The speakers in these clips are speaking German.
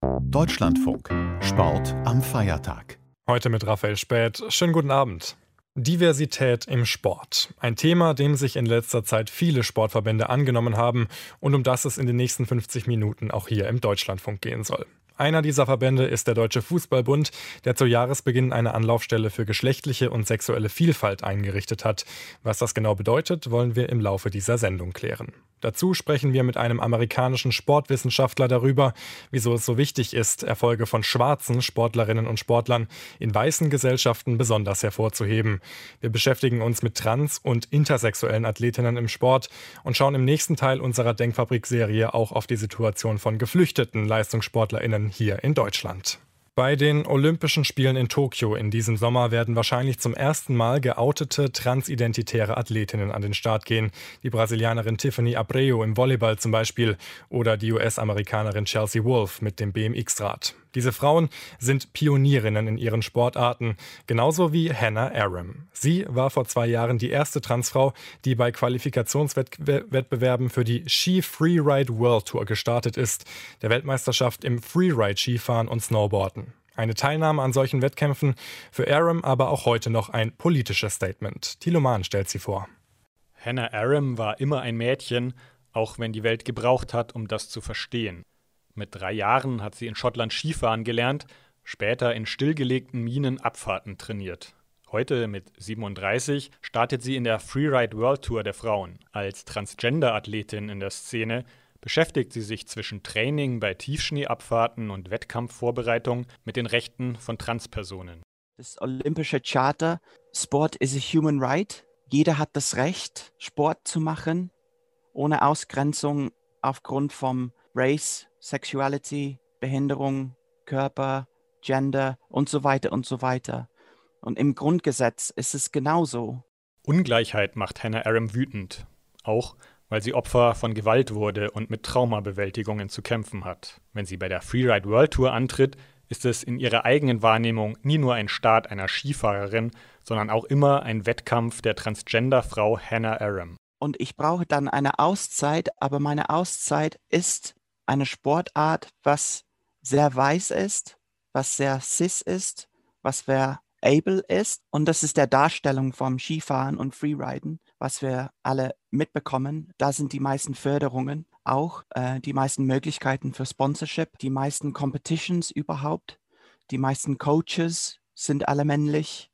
Deutschlandfunk. Sport am Feiertag. Heute mit Raphael Späth. Schönen guten Abend. Diversität im Sport. Ein Thema, dem sich in letzter Zeit viele Sportverbände angenommen haben und um das es in den nächsten 50 Minuten auch hier im Deutschlandfunk gehen soll. Einer dieser Verbände ist der Deutsche Fußballbund, der zu Jahresbeginn eine Anlaufstelle für geschlechtliche und sexuelle Vielfalt eingerichtet hat. Was das genau bedeutet, wollen wir im Laufe dieser Sendung klären. Dazu sprechen wir mit einem amerikanischen Sportwissenschaftler darüber, wieso es so wichtig ist, Erfolge von schwarzen Sportlerinnen und Sportlern in weißen Gesellschaften besonders hervorzuheben. Wir beschäftigen uns mit trans- und intersexuellen Athletinnen im Sport und schauen im nächsten Teil unserer Denkfabrik-Serie auch auf die Situation von geflüchteten LeistungssportlerInnen hier in Deutschland. Bei den Olympischen Spielen in Tokio in diesem Sommer werden wahrscheinlich zum ersten Mal geoutete transidentitäre Athletinnen an den Start gehen. Die Brasilianerin Tiffany Abreu im Volleyball zum Beispiel oder die US-Amerikanerin Chelsea Wolfe mit dem BMX-Rad. Diese Frauen sind Pionierinnen in ihren Sportarten, genauso wie Hannah Aram. Sie war vor 2 Jahren die erste Transfrau, die bei Qualifikationswettbewerben für die Ski Freeride World Tour gestartet ist, der Weltmeisterschaft im Freeride-Skifahren und Snowboarden. Eine Teilnahme an solchen Wettkämpfen für Aram aber auch heute noch ein politisches Statement. Thilo Mahn stellt sie vor. Hannah Aram war immer ein Mädchen, auch wenn die Welt gebraucht hat, um das zu verstehen. Mit 3 Jahren hat sie in Schottland Skifahren gelernt, später in stillgelegten Minen Abfahrten trainiert. Heute mit 37 startet sie in der Freeride World Tour der Frauen. Als Transgender-Athletin in der Szene beschäftigt sie sich zwischen Training bei Tiefschneeabfahrten und Wettkampfvorbereitung mit den Rechten von Transpersonen. Das olympische Charter, Sport is a human right. Jeder hat das Recht, Sport zu machen, ohne Ausgrenzung aufgrund vom Race, Sexuality, Behinderung, Körper, Gender und so weiter und so weiter. Und im Grundgesetz ist es genauso. Ungleichheit macht Hannah Aram wütend, auch weil sie Opfer von Gewalt wurde und mit Traumabewältigungen zu kämpfen hat. Wenn sie bei der Freeride World Tour antritt, ist es in ihrer eigenen Wahrnehmung nie nur ein Start einer Skifahrerin, sondern auch immer ein Wettkampf der Transgender-Frau Hannah Aram. Und ich brauche dann eine Auszeit, aber meine Auszeit ist eine Sportart, was sehr weiß ist, was sehr cis ist, was sehr able ist. Und das ist der Darstellung vom Skifahren und Freeriden, was wir alle mitbekommen. Da sind die meisten Förderungen, auch die meisten Möglichkeiten für Sponsorship, die meisten Competitions überhaupt, die meisten Coaches sind alle männlich.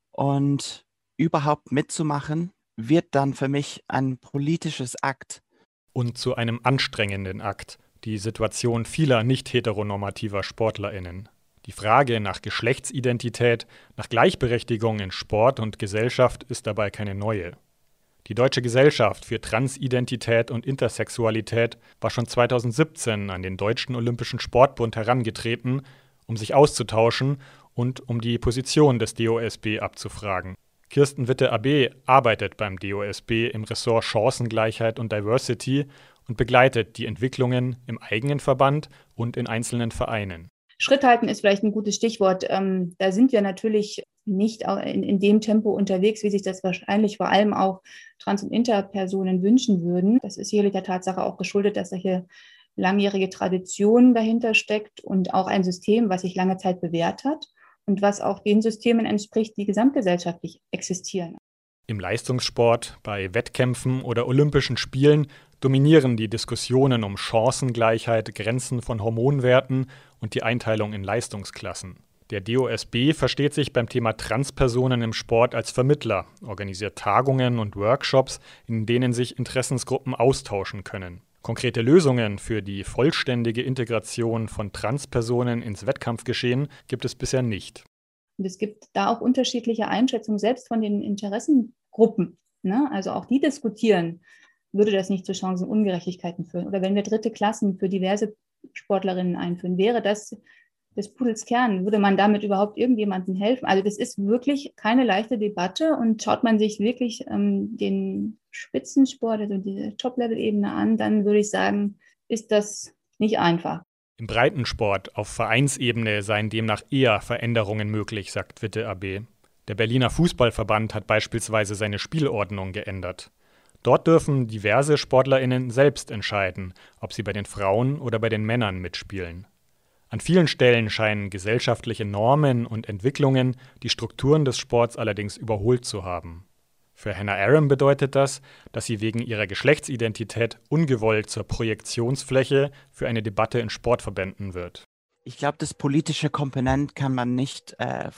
Und überhaupt mitzumachen, wird dann für mich ein politisches Akt. Und zu einem anstrengenden Akt. Die Situation vieler nicht heteronormativer SportlerInnen. Die Frage nach Geschlechtsidentität, nach Gleichberechtigung in Sport und Gesellschaft ist dabei keine neue. Die Deutsche Gesellschaft für Transidentität und Intersexualität war schon 2017 an den Deutschen Olympischen Sportbund herangetreten, um sich auszutauschen und um die Position des DOSB abzufragen. Kirsten Witte-Abe arbeitet beim DOSB im Ressort Chancengleichheit und Diversity und begleitet die Entwicklungen im eigenen Verband und in einzelnen Vereinen. Schritt halten ist vielleicht ein gutes Stichwort. Da sind wir natürlich nicht in dem Tempo unterwegs, wie sich das wahrscheinlich vor allem auch Trans- und Interpersonen wünschen würden. Das ist sicherlich der Tatsache auch geschuldet, dass solche langjährige Tradition dahinter steckt und auch ein System, was sich lange Zeit bewährt hat und was auch den Systemen entspricht, die gesamtgesellschaftlich existieren. Im Leistungssport, bei Wettkämpfen oder Olympischen Spielen dominieren die Diskussionen um Chancengleichheit, Grenzen von Hormonwerten und die Einteilung in Leistungsklassen. Der DOSB versteht sich beim Thema Transpersonen im Sport als Vermittler, organisiert Tagungen und Workshops, in denen sich Interessensgruppen austauschen können. Konkrete Lösungen für die vollständige Integration von Transpersonen ins Wettkampfgeschehen gibt es bisher nicht. Und es gibt da auch unterschiedliche Einschätzungen, selbst von den Interessengruppen. Ne? Also auch die diskutieren, würde das nicht zu Chancenungerechtigkeiten führen? Oder wenn wir 3. Klassen für diverse Sportlerinnen einführen, wäre das des Pudels Kern? Würde man damit überhaupt irgendjemandem helfen? Also das ist wirklich keine leichte Debatte und schaut man sich wirklich den Spitzensport, also diese Top-Level-Ebene an, dann würde ich sagen, ist das nicht einfach. Im Breitensport auf Vereinsebene seien demnach eher Veränderungen möglich, sagt Witte-Abe. Der Berliner Fußballverband hat beispielsweise seine Spielordnung geändert. Dort dürfen diverse SportlerInnen selbst entscheiden, ob sie bei den Frauen oder bei den Männern mitspielen. An vielen Stellen scheinen gesellschaftliche Normen und Entwicklungen die Strukturen des Sports allerdings überholt zu haben. Für Hannah Arendt bedeutet das, dass sie wegen ihrer Geschlechtsidentität ungewollt zur Projektionsfläche für eine Debatte in Sportverbänden wird. Ich glaube, das politische Komponent kann man nicht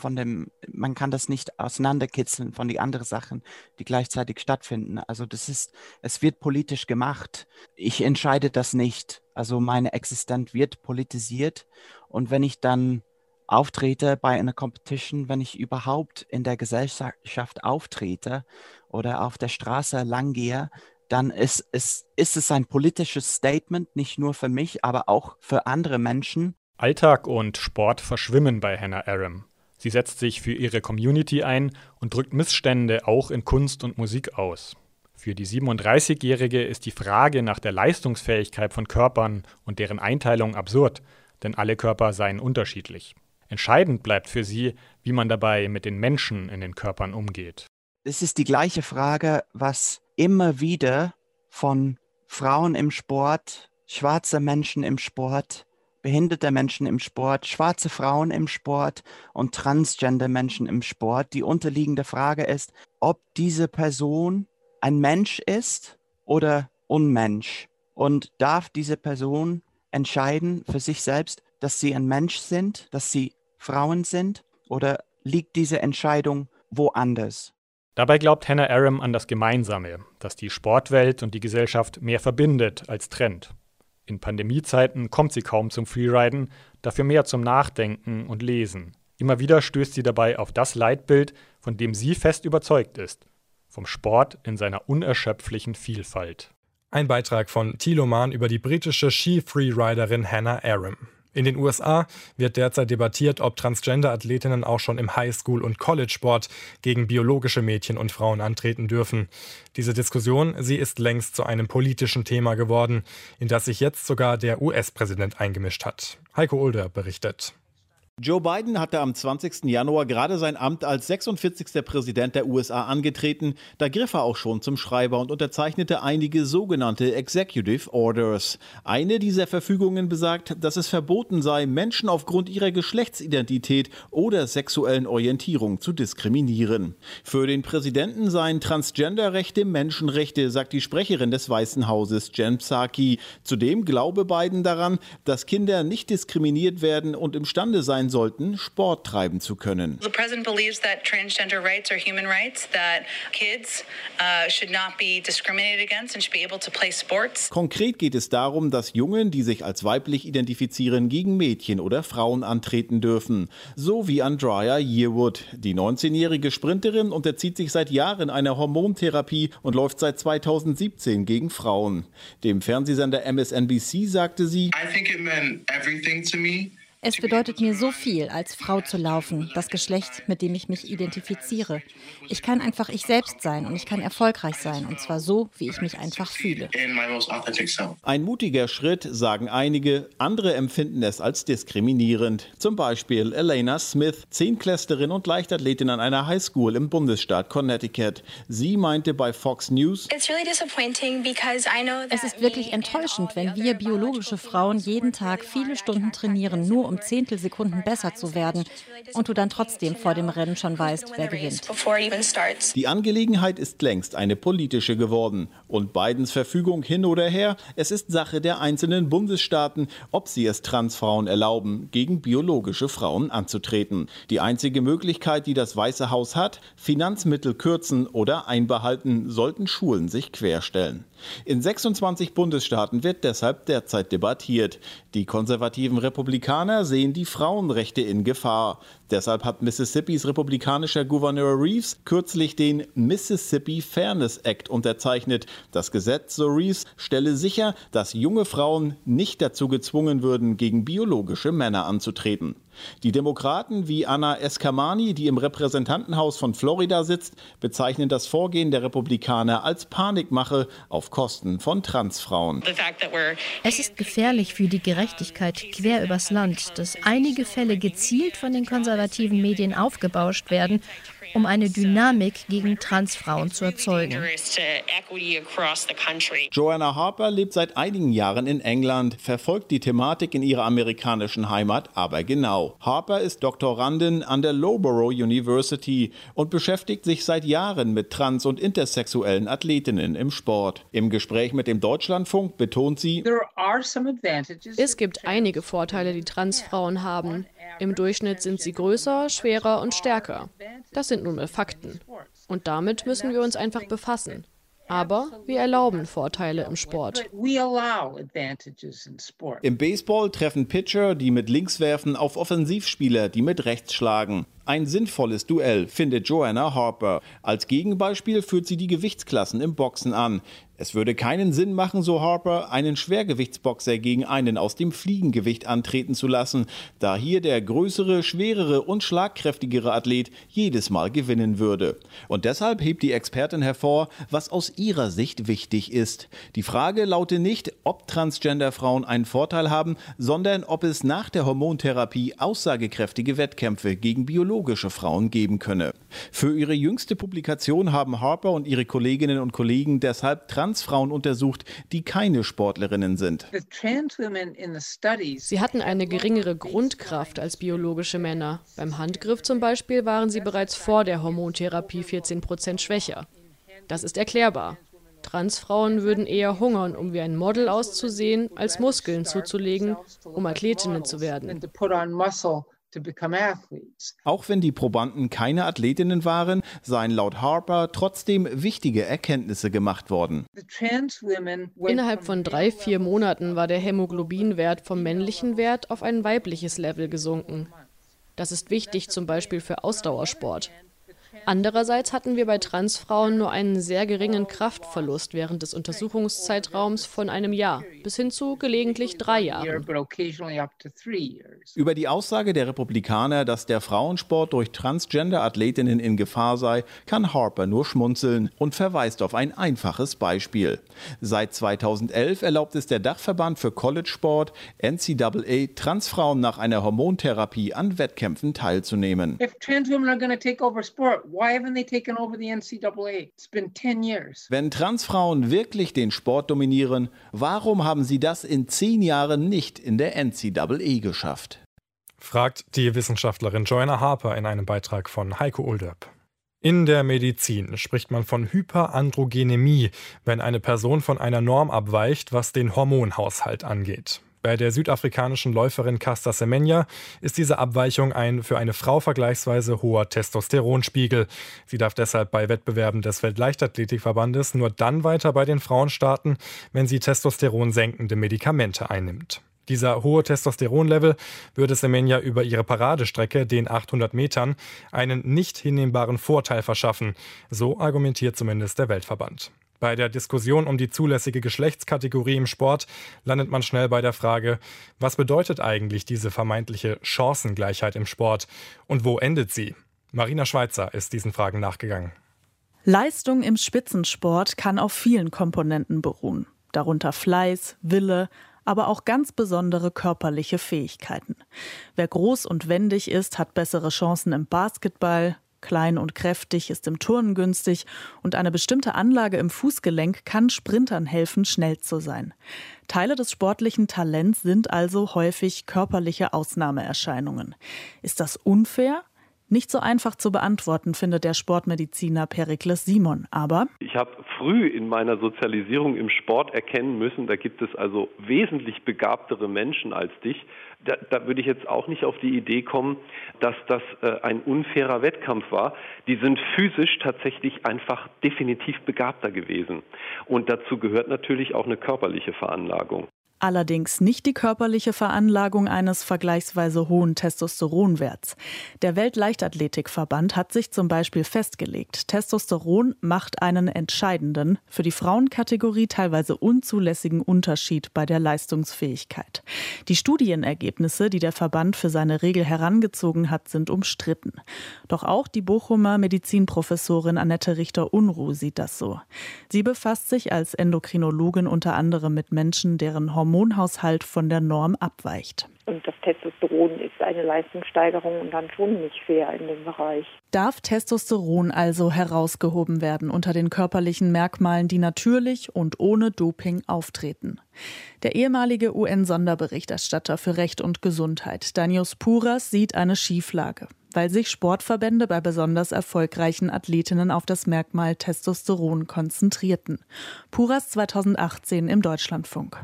man kann das nicht auseinanderkitzeln von den anderen Sachen, die gleichzeitig stattfinden. Also es wird politisch gemacht. Ich entscheide das nicht. Also meine Existenz wird politisiert. Und wenn ich dann auftrete bei einer Competition, wenn ich überhaupt in der Gesellschaft auftrete oder auf der Straße langgehe, dann ist es ein politisches Statement, nicht nur für mich, aber auch für andere Menschen. Alltag und Sport verschwimmen bei Hannah Arendt. Sie setzt sich für ihre Community ein und drückt Missstände auch in Kunst und Musik aus. Für die 37-Jährige ist die Frage nach der Leistungsfähigkeit von Körpern und deren Einteilung absurd, denn alle Körper seien unterschiedlich. Entscheidend bleibt für sie, wie man dabei mit den Menschen in den Körpern umgeht. Es ist die gleiche Frage, was immer wieder von Frauen im Sport, schwarze Menschen im Sport, behinderte Menschen im Sport, schwarze Frauen im Sport und transgender Menschen im Sport. Die unterliegende Frage ist, ob diese Person ein Mensch ist oder Unmensch. Und darf diese Person entscheiden für sich selbst, dass sie ein Mensch sind, dass sie Frauen sind, oder liegt diese Entscheidung woanders? Dabei glaubt Hannah Arendt an das Gemeinsame, das die Sportwelt und die Gesellschaft mehr verbindet als trennt. In Pandemiezeiten kommt sie kaum zum Freeriden, dafür mehr zum Nachdenken und Lesen. Immer wieder stößt sie dabei auf das Leitbild, von dem sie fest überzeugt ist: vom Sport in seiner unerschöpflichen Vielfalt. Ein Beitrag von Thilo Mahn über die britische Ski-Freeriderin Hannah Arendt. In den USA wird derzeit debattiert, ob Transgender-Athletinnen auch schon im Highschool- und College-Sport gegen biologische Mädchen und Frauen antreten dürfen. Diese Diskussion, sie ist längst zu einem politischen Thema geworden, in das sich jetzt sogar der US-Präsident eingemischt hat. Heiko Ulder berichtet. Joe Biden hatte am 20. Januar gerade sein Amt als 46. Präsident der USA angetreten. Da griff er auch schon zum Schreiber und unterzeichnete einige sogenannte Executive Orders. Eine dieser Verfügungen besagt, dass es verboten sei, Menschen aufgrund ihrer Geschlechtsidentität oder sexuellen Orientierung zu diskriminieren. Für den Präsidenten seien Transgender-Rechte Menschenrechte, sagt die Sprecherin des Weißen Hauses, Jen Psaki. Zudem glaube Biden daran, dass Kinder nicht diskriminiert werden und imstande sein sollten, Sport treiben zu können. The president believes that transgender rights are human rights, that kids should not be discriminated against and should be able to play sports. Konkret geht es darum, dass Jungen, die sich als weiblich identifizieren, gegen Mädchen oder Frauen antreten dürfen. So wie Andrea Yearwood. Die 19-jährige Sprinterin unterzieht sich seit Jahren einer Hormontherapie und läuft seit 2017 gegen Frauen. Dem Fernsehsender MSNBC sagte sie: I think it meant everything to me. Es bedeutet mir so viel, als Frau zu laufen, das Geschlecht, mit dem ich mich identifiziere. Ich kann einfach ich selbst sein und ich kann erfolgreich sein, und zwar so, wie ich mich einfach fühle. Ein mutiger Schritt, sagen einige, andere empfinden es als diskriminierend. Zum Beispiel Elena Smith, Zehnklässlerin und Leichtathletin an einer Highschool im Bundesstaat Connecticut. Sie meinte bei Fox News: Es ist wirklich enttäuschend, wenn wir biologische Frauen jeden Tag viele Stunden trainieren, nur um Zehntelsekunden besser zu werden, und du dann trotzdem vor dem Rennen schon weißt, wer gewinnt. Die Angelegenheit ist längst eine politische geworden. Und Bidens Verfügung hin oder her, es ist Sache der einzelnen Bundesstaaten, ob sie es Transfrauen erlauben, gegen biologische Frauen anzutreten. Die einzige Möglichkeit, die das Weiße Haus hat: Finanzmittel kürzen oder einbehalten, sollten Schulen sich querstellen. In 26 Bundesstaaten wird deshalb derzeit debattiert. Die konservativen Republikaner sehen die Frauenrechte in Gefahr. Deshalb hat Mississippis republikanischer Gouverneur Reeves kürzlich den Mississippi Fairness Act unterzeichnet. Das Gesetz, so Reeves, stelle sicher, dass junge Frauen nicht dazu gezwungen würden, gegen biologische Männer anzutreten. Die Demokraten wie Anna Eskamani, die im Repräsentantenhaus von Florida sitzt, bezeichnen das Vorgehen der Republikaner als Panikmache auf Kosten von Transfrauen. Es ist gefährlich für die Gerechtigkeit quer übers Land, dass einige Fälle gezielt von den konservativen Medien aufgebauscht werden um eine Dynamik gegen Transfrauen zu erzeugen. Joanna Harper lebt seit einigen Jahren in England, verfolgt die Thematik in ihrer amerikanischen Heimat aber genau. Harper ist Doktorandin an der Loughborough University und beschäftigt sich seit Jahren mit trans- und intersexuellen Athletinnen im Sport. Im Gespräch mit dem Deutschlandfunk betont sie: Es gibt einige Vorteile, die Transfrauen haben. Im Durchschnitt sind sie größer, schwerer und stärker. Das sind nun mal Fakten. Und damit müssen wir uns einfach befassen. Aber wir erlauben Vorteile im Sport. Im Baseball treffen Pitcher, die mit links werfen, auf Offensivspieler, die mit rechts schlagen. Ein sinnvolles Duell, findet Joanna Harper. Als Gegenbeispiel führt sie die Gewichtsklassen im Boxen an. Es würde keinen Sinn machen, so Harper, einen Schwergewichtsboxer gegen einen aus dem Fliegengewicht antreten zu lassen, da hier der größere, schwerere und schlagkräftigere Athlet jedes Mal gewinnen würde. Und deshalb hebt die Expertin hervor, was aus ihrer Sicht wichtig ist. Die Frage lautet nicht, ob Transgender-Frauen einen Vorteil haben, sondern ob es nach der Hormontherapie aussagekräftige Wettkämpfe gegen biologische Frauen geben könne. Für ihre jüngste Publikation haben Harper und ihre Kolleginnen und Kollegen deshalb Transfrauen untersucht, die keine Sportlerinnen sind. Sie hatten eine geringere Grundkraft als biologische Männer. Beim Handgriff zum Beispiel waren sie bereits vor der Hormontherapie 14% schwächer. Das ist erklärbar. Transfrauen würden eher hungern, um wie ein Model auszusehen, als Muskeln zuzulegen, um Athletinnen zu werden. Auch wenn die Probanden keine Athletinnen waren, seien laut Harper trotzdem wichtige Erkenntnisse gemacht worden. Innerhalb von 3-4 Monaten war der Hämoglobinwert vom männlichen Wert auf ein weibliches Level gesunken. Das ist wichtig zum Beispiel für Ausdauersport. Andererseits hatten wir bei Transfrauen nur einen sehr geringen Kraftverlust während des Untersuchungszeitraums von einem Jahr bis hin zu gelegentlich 3 Jahren. Über die Aussage der Republikaner, dass der Frauensport durch Transgender-Athletinnen in Gefahr sei, kann Harper nur schmunzeln und verweist auf ein einfaches Beispiel. Seit 2011 erlaubt es der Dachverband für College-Sport, NCAA, Transfrauen nach einer Hormontherapie an Wettkämpfen teilzunehmen. Wenn Transfrauen wirklich den Sport dominieren, warum haben sie das in 10 Jahren nicht in der NCAA geschafft? Fragt die Wissenschaftlerin Joanna Harper in einem Beitrag von Heiko Ulderb. In der Medizin spricht man von Hyperandrogenemie, wenn eine Person von einer Norm abweicht, was den Hormonhaushalt angeht. Bei der südafrikanischen Läuferin Caster Semenya ist diese Abweichung ein für eine Frau vergleichsweise hoher Testosteronspiegel. Sie darf deshalb bei Wettbewerben des Weltleichtathletikverbandes nur dann weiter bei den Frauen starten, wenn sie testosteronsenkende Medikamente einnimmt. Dieser hohe Testosteronlevel würde Semenya über ihre Paradestrecke, den 800 Metern, einen nicht hinnehmbaren Vorteil verschaffen. So argumentiert zumindest der Weltverband. Bei der Diskussion um die zulässige Geschlechtskategorie im Sport landet man schnell bei der Frage, was bedeutet eigentlich diese vermeintliche Chancengleichheit im Sport und wo endet sie? Marina Schweizer ist diesen Fragen nachgegangen. Leistung im Spitzensport kann auf vielen Komponenten beruhen, darunter Fleiß, Wille, aber auch ganz besondere körperliche Fähigkeiten. Wer groß und wendig ist, hat bessere Chancen im Basketball. Klein und kräftig ist im Turnen günstig und eine bestimmte Anlage im Fußgelenk kann Sprintern helfen, schnell zu sein. Teile des sportlichen Talents sind also häufig körperliche Ausnahmeerscheinungen. Ist das unfair? Nicht so einfach zu beantworten, findet der Sportmediziner Perikles Simon. Aber ich habe früh in meiner Sozialisierung im Sport erkennen müssen, da gibt es also wesentlich begabtere Menschen als dich. Da würde ich jetzt auch nicht auf die Idee kommen, dass das ein unfairer Wettkampf war. Die sind physisch tatsächlich einfach definitiv begabter gewesen. Und dazu gehört natürlich auch eine körperliche Veranlagung. Allerdings nicht die körperliche Veranlagung eines vergleichsweise hohen Testosteronwerts. Der Weltleichtathletikverband hat sich zum Beispiel festgelegt, Testosteron macht einen entscheidenden, für die Frauenkategorie teilweise unzulässigen Unterschied bei der Leistungsfähigkeit. Die Studienergebnisse, die der Verband für seine Regel herangezogen hat, sind umstritten. Doch auch die Bochumer Medizinprofessorin Annette Richter-Unruh sieht das so. Sie befasst sich als Endokrinologin unter anderem mit Menschen, deren Hormonhaushalt von der Norm abweicht. Und das Testosteron ist eine Leistungssteigerung und dann schon nicht fair in dem Bereich. Darf Testosteron also herausgehoben werden unter den körperlichen Merkmalen, die natürlich und ohne Doping auftreten? Der ehemalige UN-Sonderberichterstatter für Recht und Gesundheit, Danios Pouras, sieht eine Schieflage, weil sich Sportverbände bei besonders erfolgreichen Athletinnen auf das Merkmal Testosteron konzentrierten. Pouras 2018 im Deutschlandfunk.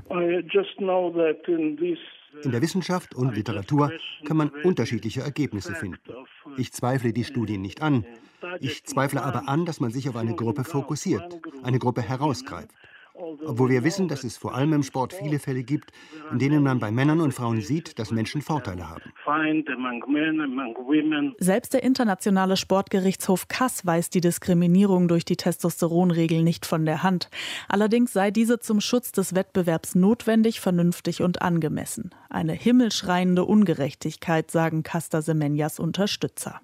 In der Wissenschaft und Literatur kann man unterschiedliche Ergebnisse finden. Ich zweifle die Studien nicht an. Ich zweifle aber an, dass man sich auf eine Gruppe fokussiert, eine Gruppe herausgreift. Obwohl wir wissen, dass es vor allem im Sport viele Fälle gibt, in denen man bei Männern und Frauen sieht, dass Menschen Vorteile haben. Selbst der internationale Sportgerichtshof CAS weist die Diskriminierung durch die Testosteronregel nicht von der Hand. Allerdings sei diese zum Schutz des Wettbewerbs notwendig, vernünftig und angemessen. Eine himmelschreiende Ungerechtigkeit, sagen Caster Semenjas Unterstützer.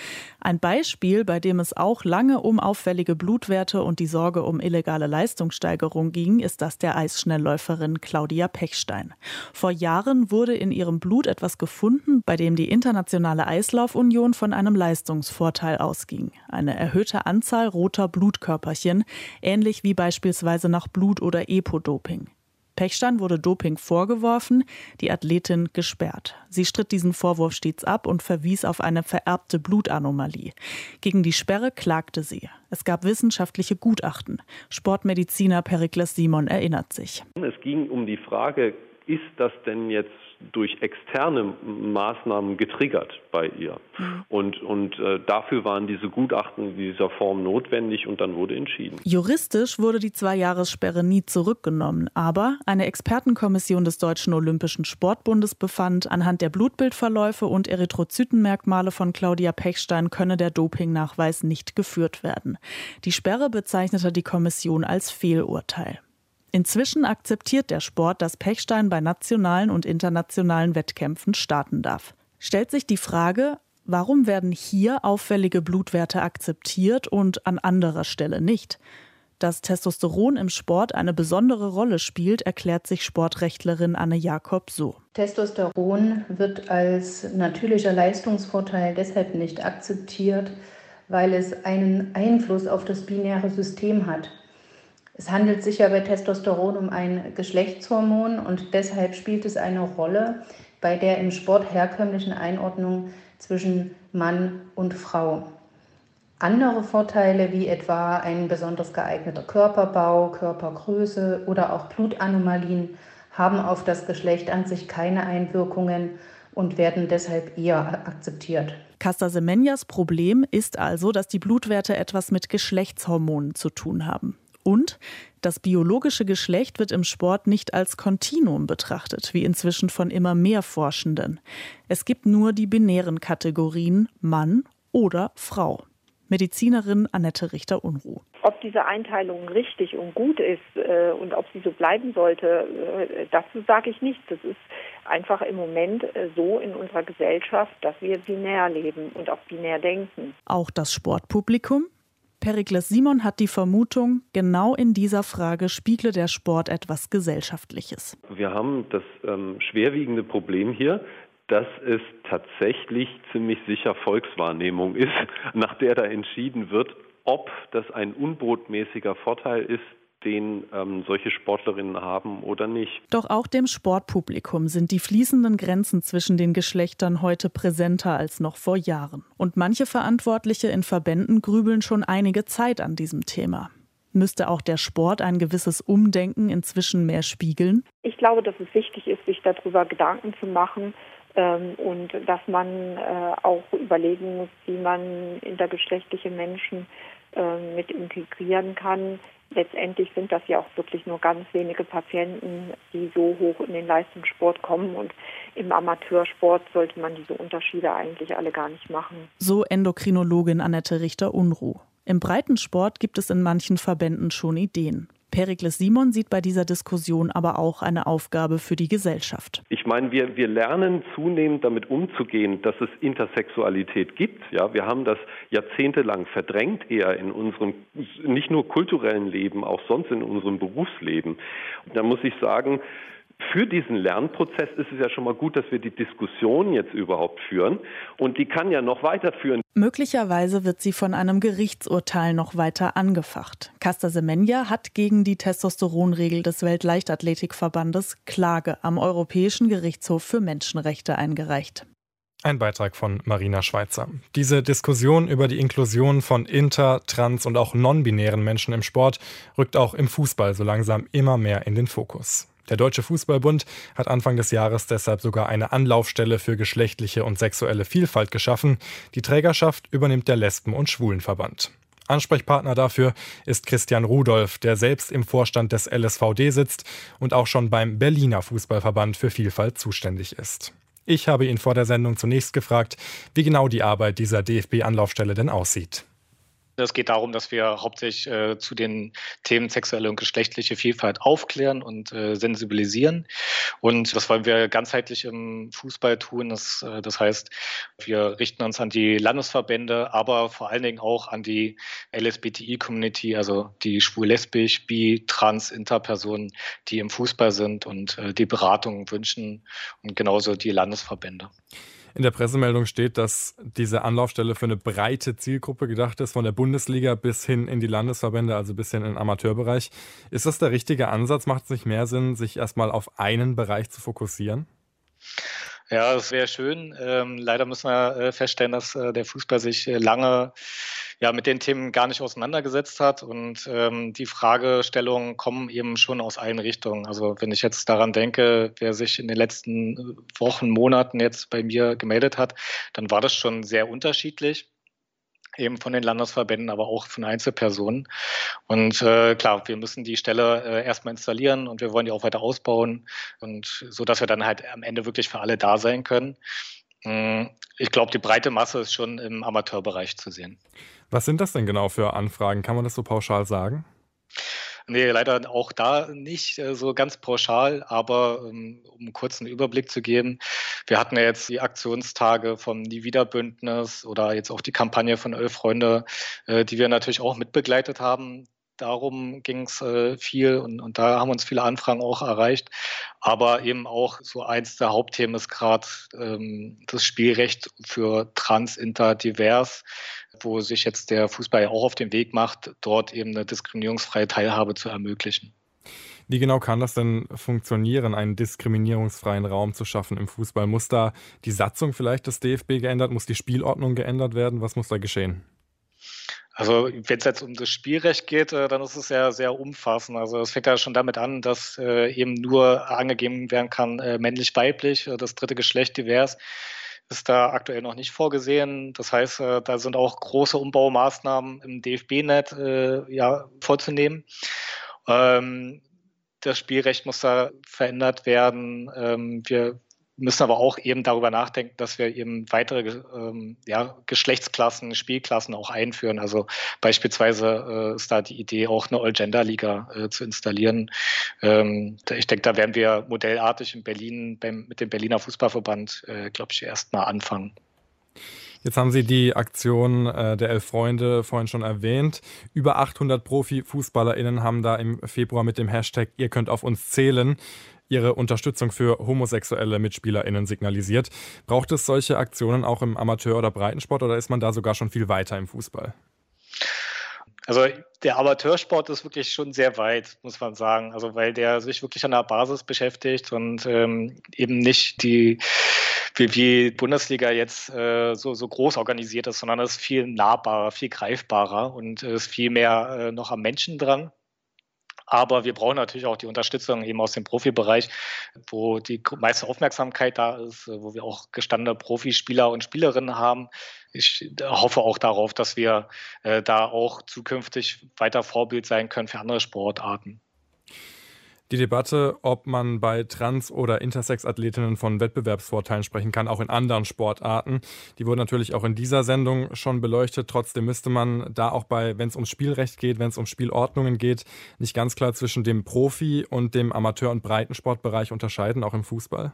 Ein Beispiel, bei dem es auch lange um auffällige Blutwerte und die Sorge um illegale Leistungssteigerung ging, ist das der Eisschnellläuferin Claudia Pechstein. Vor Jahren wurde in ihrem Blut etwas gefunden, bei dem die Internationale Eislaufunion von einem Leistungsvorteil ausging. Eine erhöhte Anzahl roter Blutkörperchen, ähnlich wie beispielsweise nach Blut- oder EPO-Doping. Pechstein wurde Doping vorgeworfen, die Athletin gesperrt. Sie stritt diesen Vorwurf stets ab und verwies auf eine vererbte Blutanomalie. Gegen die Sperre klagte sie. Es gab wissenschaftliche Gutachten. Sportmediziner Perikles Simon erinnert sich. Es ging um die Frage, ist das denn jetzt durch externe Maßnahmen getriggert bei ihr? Und dafür waren diese Gutachten in dieser Form notwendig und dann wurde entschieden. Juristisch wurde die 2-Jahressperre nie zurückgenommen, aber eine Expertenkommission des Deutschen Olympischen Sportbundes befand, anhand der Blutbildverläufe und Erythrozytenmerkmale von Claudia Pechstein könne der Dopingnachweis nicht geführt werden. Die Sperre bezeichnete die Kommission als Fehlurteil. Inzwischen akzeptiert der Sport, dass Pechstein bei nationalen und internationalen Wettkämpfen starten darf. Stellt sich die Frage, warum werden hier auffällige Blutwerte akzeptiert und an anderer Stelle nicht? Dass Testosteron im Sport eine besondere Rolle spielt, erklärt sich Sportrechtlerin Anne Jakob so. Testosteron wird als natürlicher Leistungsvorteil deshalb nicht akzeptiert, weil es einen Einfluss auf das binäre System hat. Es handelt sich ja bei Testosteron um ein Geschlechtshormon und deshalb spielt es eine Rolle bei der im Sport herkömmlichen Einordnung zwischen Mann und Frau. Andere Vorteile wie etwa ein besonders geeigneter Körperbau, Körpergröße oder auch Blutanomalien haben auf das Geschlecht an sich keine Einwirkungen und werden deshalb eher akzeptiert. Caster Semenjas Problem ist also, dass die Blutwerte etwas mit Geschlechtshormonen zu tun haben. Und das biologische Geschlecht wird im Sport nicht als Kontinuum betrachtet, wie inzwischen von immer mehr Forschenden. Es gibt nur die binären Kategorien Mann oder Frau. Medizinerin Annette Richter-Unruh. Ob diese Einteilung richtig und gut ist und ob sie so bleiben sollte, dazu sage ich nichts. Das ist einfach im Moment so in unserer Gesellschaft, dass wir binär leben und auch binär denken. Auch das Sportpublikum? Perikles Simon hat die Vermutung, genau in dieser Frage spiegle der Sport etwas Gesellschaftliches. Wir haben das schwerwiegende Problem hier, dass es tatsächlich ziemlich sicher Volkswahrnehmung ist, nach der da entschieden wird, ob das ein unbotmäßiger Vorteil ist, den solche Sportlerinnen haben oder nicht. Doch auch dem Sportpublikum sind die fließenden Grenzen zwischen den Geschlechtern heute präsenter als noch vor Jahren. Und manche Verantwortliche in Verbänden grübeln schon einige Zeit an diesem Thema. Müsste auch der Sport ein gewisses Umdenken inzwischen mehr spiegeln? Ich glaube, dass es wichtig ist, sich darüber Gedanken zu machen und dass man auch überlegen muss, wie man intergeschlechtliche Menschen mit integrieren kann. Letztendlich sind das ja auch wirklich nur ganz wenige Patienten, die so hoch in den Leistungssport kommen. Und im Amateursport sollte man diese Unterschiede eigentlich alle gar nicht machen. So Endokrinologin Annette Richter-Unruh. Im Breitensport gibt es in manchen Verbänden schon Ideen. Perikles Simon sieht bei dieser Diskussion aber auch eine Aufgabe für die Gesellschaft. Ich meine, wir lernen zunehmend damit umzugehen, dass es Intersexualität gibt. Ja, wir haben das jahrzehntelang verdrängt, eher in unserem nicht nur kulturellen Leben, auch sonst in unserem Berufsleben. Und da muss ich sagen, Für diesen Lernprozess ist es ja schon mal gut, dass wir die Diskussion jetzt überhaupt führen und die kann ja noch weiterführen. Möglicherweise wird sie von einem Gerichtsurteil noch weiter angefacht. Caster Semenya hat gegen die Testosteronregel des Weltleichtathletikverbandes Klage am Europäischen Gerichtshof für Menschenrechte eingereicht. Ein Beitrag von Marina Schweizer. Diese Diskussion über die Inklusion von inter-, trans- und auch non-binären Menschen im Sport rückt auch im Fußball so langsam immer mehr in den Fokus. Der Deutsche Fußballbund hat Anfang des Jahres deshalb sogar eine Anlaufstelle für geschlechtliche und sexuelle Vielfalt geschaffen. Die Trägerschaft übernimmt der Lesben- und Schwulenverband. Ansprechpartner dafür ist Christian Rudolph, der selbst im Vorstand des LSVD sitzt und auch schon beim Berliner Fußballverband für Vielfalt zuständig ist. Ich habe ihn vor der Sendung zunächst gefragt, wie genau die Arbeit dieser DFB-Anlaufstelle denn aussieht. Es geht darum, dass wir hauptsächlich zu den Themen sexuelle und geschlechtliche Vielfalt aufklären und sensibilisieren. Und das wollen wir ganzheitlich im Fußball tun. Das heißt, wir richten uns an die Landesverbände, aber vor allen Dingen auch an die LSBTI-Community, also die schwul, lesbisch, bi, trans, Interpersonen, die im Fußball sind und die Beratung wünschen und genauso die Landesverbände. In der Pressemeldung steht, dass diese Anlaufstelle für eine breite Zielgruppe gedacht ist, von der Bundesliga bis hin in die Landesverbände, also bis hin in den Amateurbereich. Ist das der richtige Ansatz? Macht es nicht mehr Sinn, sich erstmal auf einen Bereich zu fokussieren? Ja, das wäre schön. Leider müssen wir feststellen, dass der Fußball sich lange mit den Themen gar nicht auseinandergesetzt hat und die Fragestellungen kommen eben schon aus allen Richtungen. Also wenn ich jetzt daran denke, wer sich in den letzten Wochen, Monaten jetzt bei mir gemeldet hat, dann war das schon sehr unterschiedlich. Eben von den Landesverbänden, aber auch von Einzelpersonen. Und klar, wir müssen die Stelle erstmal installieren und wir wollen die auch weiter ausbauen und so, dass wir dann halt am Ende wirklich für alle da sein können. Ich glaube, die breite Masse ist schon im Amateurbereich zu sehen. Was sind das denn genau für Anfragen? Kann man das so pauschal sagen? Nee, leider auch da nicht so ganz pauschal, aber um einen kurzen Überblick zu geben, wir hatten ja jetzt die Aktionstage vom Nie-Wieder-Bündnis oder jetzt auch die Kampagne von 11 Freunde, die wir natürlich auch mitbegleitet haben. Darum ging es viel und da haben uns viele Anfragen auch erreicht. Aber eben auch so eins der Hauptthemen ist gerade das Spielrecht für trans, inter, divers, wo sich jetzt der Fußball ja auch auf den Weg macht, dort eben eine diskriminierungsfreie Teilhabe zu ermöglichen. Wie genau kann das denn funktionieren, einen diskriminierungsfreien Raum zu schaffen im Fußball? Muss da die Satzung vielleicht des DFB geändert, muss die Spielordnung geändert werden? Was muss da geschehen? Also wenn es jetzt um das Spielrecht geht, dann ist es ja sehr umfassend. Also es fängt ja schon damit an, dass eben nur angegeben werden kann, männlich-weiblich, das dritte Geschlecht divers ist da aktuell noch nicht vorgesehen. Das heißt, da sind auch große Umbaumaßnahmen im DFB-Net vorzunehmen. Das Spielrecht muss da verändert werden. Wir müssen aber auch eben darüber nachdenken, dass wir eben weitere Geschlechtsklassen, Spielklassen auch einführen. Also beispielsweise ist da die Idee, auch eine All-Gender-Liga zu installieren. Ich denke, da werden wir modellartig in Berlin mit dem Berliner Fußballverband, glaube ich, erst mal anfangen. Jetzt haben Sie die Aktion der 11 Freunde vorhin schon erwähnt. Über 800 Profi-FußballerInnen haben da im Februar mit dem Hashtag "Ihr könnt auf uns zählen" ihre Unterstützung für homosexuelle MitspielerInnen signalisiert. Braucht es solche Aktionen auch im Amateur- oder Breitensport oder ist man da sogar schon viel weiter im Fußball? Also der Amateursport ist wirklich schon sehr weit, muss man sagen. Also weil der sich wirklich an der Basis beschäftigt und eben nicht wie Bundesliga jetzt so groß organisiert ist, sondern es ist viel nahbarer, viel greifbarer und ist viel mehr noch am Menschen dran. Aber wir brauchen natürlich auch die Unterstützung eben aus dem Profibereich, wo die meiste Aufmerksamkeit da ist, wo wir auch gestandene Profispieler und Spielerinnen haben. Ich hoffe auch darauf, dass wir da auch zukünftig weiter Vorbild sein können für andere Sportarten. Die Debatte, ob man bei Trans- oder Intersex-Athletinnen von Wettbewerbsvorteilen sprechen kann, auch in anderen Sportarten, die wurde natürlich auch in dieser Sendung schon beleuchtet. Trotzdem müsste man da auch wenn es ums Spielrecht geht, wenn es um Spielordnungen geht, nicht ganz klar zwischen dem Profi- und dem Amateur- und Breitensportbereich unterscheiden, auch im Fußball?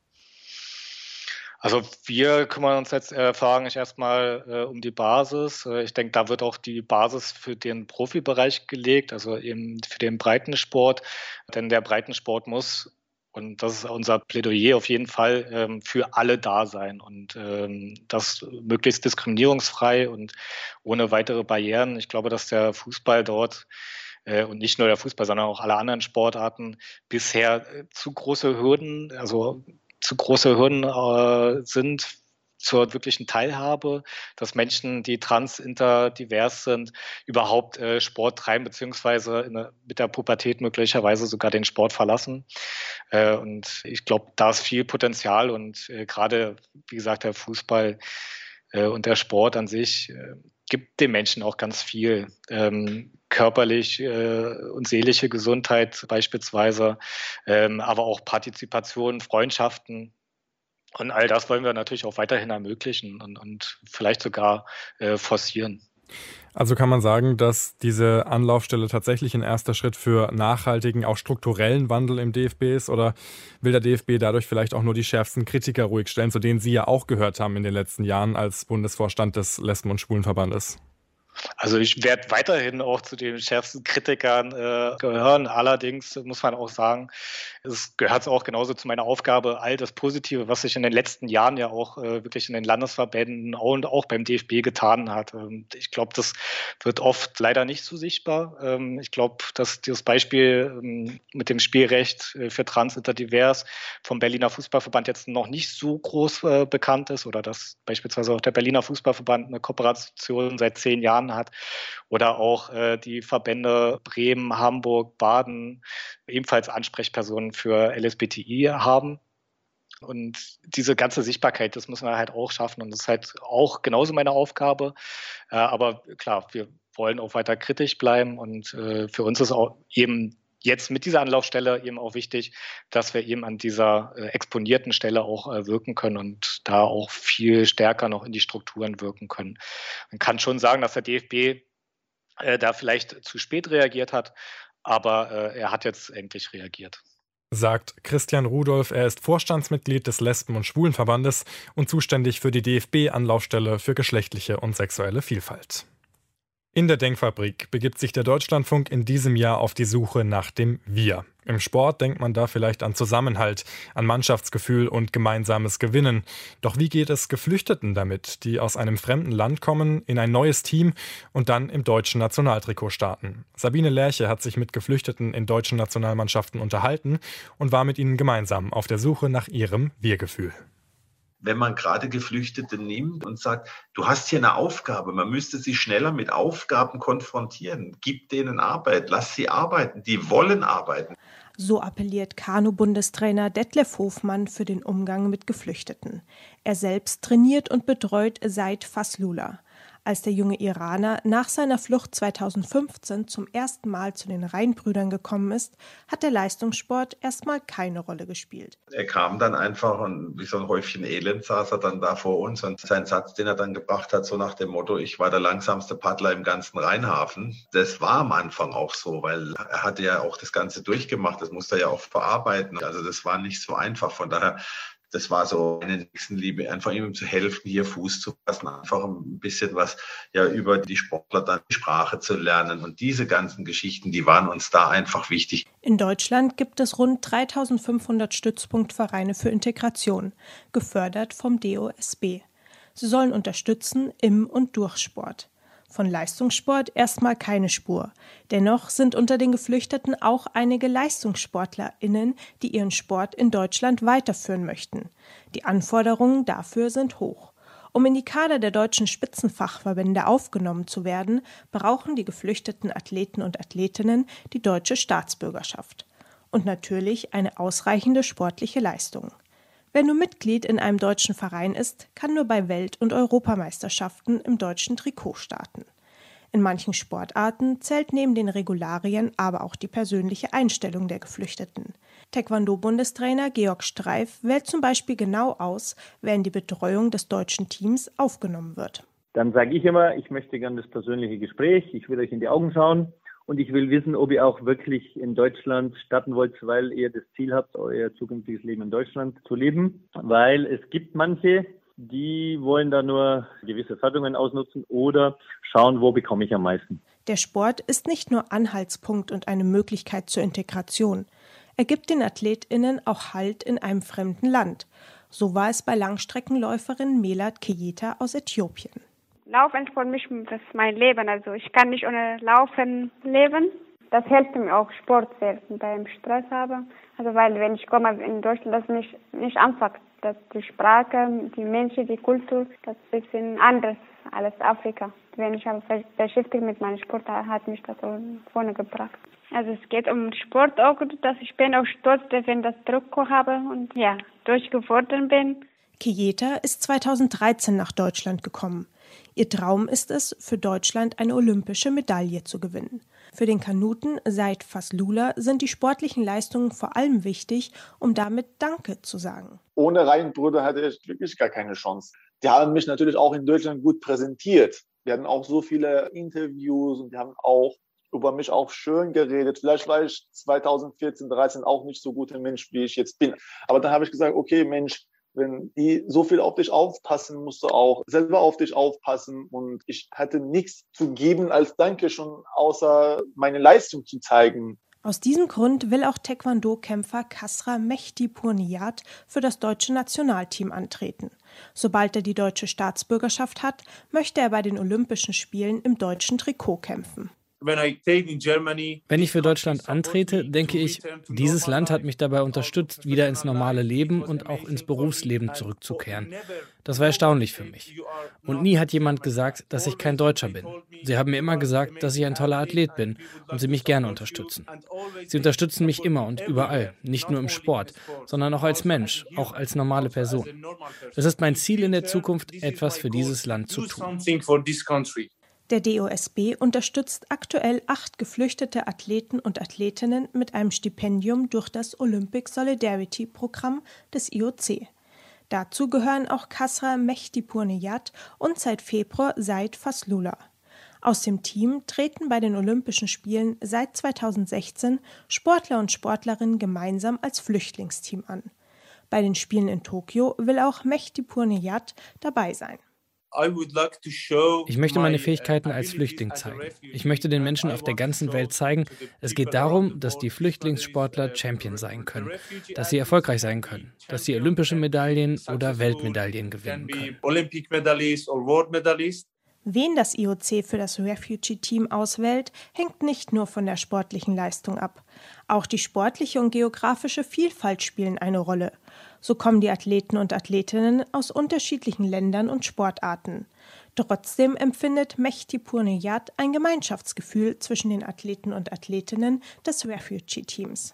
Also wir kümmern uns jetzt vorrangig erstmal um die Basis. Ich denke, da wird auch die Basis für den Profibereich gelegt, also eben für den Breitensport. Denn der Breitensport muss Und das ist unser Plädoyer auf jeden Fall für alle da sein und das möglichst diskriminierungsfrei und ohne weitere Barrieren. Ich glaube, dass der Fußball dort und nicht nur der Fußball, sondern auch alle anderen Sportarten bisher zu große Hürden sind zur wirklichen Teilhabe, dass Menschen, die trans, inter, divers sind, überhaupt Sport treiben, beziehungsweise mit der Pubertät möglicherweise sogar den Sport verlassen. Und ich glaube, da ist viel Potenzial und gerade, wie gesagt, der Fußball und der Sport an sich gibt den Menschen auch ganz viel. Körperlich und seelische Gesundheit beispielsweise, aber auch Partizipation, Freundschaften. Und all das wollen wir natürlich auch weiterhin ermöglichen und vielleicht sogar forcieren. Also kann man sagen, dass diese Anlaufstelle tatsächlich ein erster Schritt für nachhaltigen, auch strukturellen Wandel im DFB ist? Oder will der DFB dadurch vielleicht auch nur die schärfsten Kritiker ruhig stellen, zu denen Sie ja auch gehört haben in den letzten Jahren als Bundesvorstand des Lesben- und Schwulenverbandes? Also ich werde weiterhin auch zu den schärfsten Kritikern gehören. Allerdings muss man auch sagen, es gehört auch genauso zu meiner Aufgabe, all das Positive, was sich in den letzten Jahren ja auch wirklich in den Landesverbänden und auch beim DFB getan hat. Ich glaube, das wird oft leider nicht so sichtbar. Ich glaube, dass dieses Beispiel mit dem Spielrecht für Trans, Interdivers vom Berliner Fußballverband jetzt noch nicht so groß bekannt ist oder dass beispielsweise auch der Berliner Fußballverband eine Kooperation seit 10 Jahren hat oder auch die Verbände Bremen, Hamburg, Baden ebenfalls Ansprechpersonen für LSBTI haben. Und diese ganze Sichtbarkeit, das müssen wir halt auch schaffen und das ist halt auch genauso meine Aufgabe. Aber klar, wir wollen auch weiter kritisch bleiben und für uns ist auch eben jetzt mit dieser Anlaufstelle eben auch wichtig, dass wir eben an dieser exponierten Stelle auch wirken können und da auch viel stärker noch in die Strukturen wirken können. Man kann schon sagen, dass der DFB da vielleicht zu spät reagiert hat, aber er hat jetzt endlich reagiert. Sagt Christian Rudolph, er ist Vorstandsmitglied des Lesben- und Schwulenverbandes und zuständig für die DFB-Anlaufstelle für geschlechtliche und sexuelle Vielfalt. In der Denkfabrik begibt sich der Deutschlandfunk in diesem Jahr auf die Suche nach dem Wir. Im Sport denkt man da vielleicht an Zusammenhalt, an Mannschaftsgefühl und gemeinsames Gewinnen. Doch wie geht es Geflüchteten damit, die aus einem fremden Land kommen, in ein neues Team und dann im deutschen Nationaltrikot starten? Sabine Lerche hat sich mit Geflüchteten in deutschen Nationalmannschaften unterhalten und war mit ihnen gemeinsam auf der Suche nach ihrem Wir-Gefühl. Wenn man gerade Geflüchtete nimmt und sagt, du hast hier eine Aufgabe, man müsste sie schneller mit Aufgaben konfrontieren. Gib denen Arbeit, lass sie arbeiten, die wollen arbeiten. So appelliert Kanu-Bundestrainer Detlef Hofmann für den Umgang mit Geflüchteten. Er selbst trainiert und betreut Said Faslula. Als der junge Iraner nach seiner Flucht 2015 zum ersten Mal zu den Rheinbrüdern gekommen ist, hat der Leistungssport erstmal keine Rolle gespielt. Er kam dann einfach und wie so ein Häufchen Elend saß er dann da vor uns und sein Satz, den er dann gebracht hat, so nach dem Motto, ich war der langsamste Paddler im ganzen Rheinhafen. Das war am Anfang auch so, weil er hatte ja auch das Ganze durchgemacht, das musste er ja auch verarbeiten. Also das war nicht so einfach, von daher das war so eine Nächstenliebe, einfach ihm zu helfen, hier Fuß zu fassen, einfach ein bisschen was ja über die Sportler dann die Sprache zu lernen. Und diese ganzen Geschichten, die waren uns da einfach wichtig. In Deutschland gibt es rund 3.500 Stützpunktvereine für Integration, gefördert vom DOSB. Sie sollen unterstützen im und durch Sport. Von Leistungssport erstmal keine Spur. Dennoch sind unter den Geflüchteten auch einige LeistungssportlerInnen, die ihren Sport in Deutschland weiterführen möchten. Die Anforderungen dafür sind hoch. Um in die Kader der deutschen Spitzenfachverbände aufgenommen zu werden, brauchen die geflüchteten Athleten und Athletinnen die deutsche Staatsbürgerschaft. Und natürlich eine ausreichende sportliche Leistung. Wer nur Mitglied in einem deutschen Verein ist, kann nur bei Welt- und Europameisterschaften im deutschen Trikot starten. In manchen Sportarten zählt neben den Regularien aber auch die persönliche Einstellung der Geflüchteten. Taekwondo-Bundestrainer Georg Streif wählt zum Beispiel genau aus, wer in die Betreuung des deutschen Teams aufgenommen wird. Dann sage ich immer, ich möchte gerne das persönliche Gespräch, ich will euch in die Augen schauen. Und ich will wissen, ob ihr auch wirklich in Deutschland starten wollt, weil ihr das Ziel habt, euer zukünftiges Leben in Deutschland zu leben. Weil es gibt manche, die wollen da nur gewisse Förderungen ausnutzen oder schauen, wo bekomme ich am meisten. Der Sport ist nicht nur Anhaltspunkt und eine Möglichkeit zur Integration. Er gibt den AthletInnen auch Halt in einem fremden Land. So war es bei Langstreckenläuferin Melat Keyeta aus Äthiopien. Laufen für mich ist mein Leben. Also ich kann nicht ohne Laufen leben. Das hilft mir auch, Sport beim Stress habe. Also weil wenn ich komme in Deutschland, das ist nicht einfach. Das die Sprache, die Menschen, die Kultur, das ist ein bisschen anders als Afrika. Wenn ich habe beschäftigt mit meinem Sport, hat mich das vorne gebracht. Also es geht um Sport auch, dass ich bin auch stolz, wenn ich das Trikot habe und ja, durchgeworden bin. Keyeta ist 2013 nach Deutschland gekommen. Ihr Traum ist es, für Deutschland eine olympische Medaille zu gewinnen. Für den Kanuten Said Faslula sind die sportlichen Leistungen vor allem wichtig, um damit Danke zu sagen. Ohne Reihenbrüder hatte ich wirklich gar keine Chance. Die haben mich natürlich auch in Deutschland gut präsentiert. Wir hatten auch so viele Interviews und die haben auch über mich auch schön geredet. Vielleicht war ich 2014, 2013 auch nicht so guter Mensch, wie ich jetzt bin. Aber dann habe ich gesagt, okay, Mensch, wenn die so viel auf dich aufpassen, musst du auch selber auf dich aufpassen. Und ich hatte nichts zu geben als Dankeschön, außer meine Leistung zu zeigen. Aus diesem Grund will auch Taekwondo-Kämpfer Kasra Mehdipur Niyat für das deutsche Nationalteam antreten. Sobald er die deutsche Staatsbürgerschaft hat, möchte er bei den Olympischen Spielen im deutschen Trikot kämpfen. Wenn ich für Deutschland antrete, denke ich, dieses Land hat mich dabei unterstützt, wieder ins normale Leben und auch ins Berufsleben zurückzukehren. Das war erstaunlich für mich. Und nie hat jemand gesagt, dass ich kein Deutscher bin. Sie haben mir immer gesagt, dass ich ein toller Athlet bin und sie mich gerne unterstützen. Sie unterstützen mich immer und überall, nicht nur im Sport, sondern auch als Mensch, auch als normale Person. Es ist mein Ziel in der Zukunft, etwas für dieses Land zu tun. Der DOSB unterstützt aktuell 8 geflüchtete Athleten und Athletinnen mit einem Stipendium durch das Olympic Solidarity Programm des IOC. Dazu gehören auch Kasra Mehdipur Niyat und seit Februar Said Faslula. Aus dem Team treten bei den Olympischen Spielen seit 2016 Sportler und Sportlerinnen gemeinsam als Flüchtlingsteam an. Bei den Spielen in Tokio will auch Mehdipur Niyat dabei sein. Ich möchte meine Fähigkeiten als Flüchtling zeigen. Ich möchte den Menschen auf der ganzen Welt zeigen, es geht darum, dass die Flüchtlingssportler Champion sein können, dass sie erfolgreich sein können, dass sie olympische Medaillen oder Weltmedaillen gewinnen können. Wen das IOC für das Refugee-Team auswählt, hängt nicht nur von der sportlichen Leistung ab. Auch die sportliche und geografische Vielfalt spielen eine Rolle. So kommen die Athleten und Athletinnen aus unterschiedlichen Ländern und Sportarten. Trotzdem empfindet Mehdipur Niyat ein Gemeinschaftsgefühl zwischen den Athleten und Athletinnen des Refugee-Teams.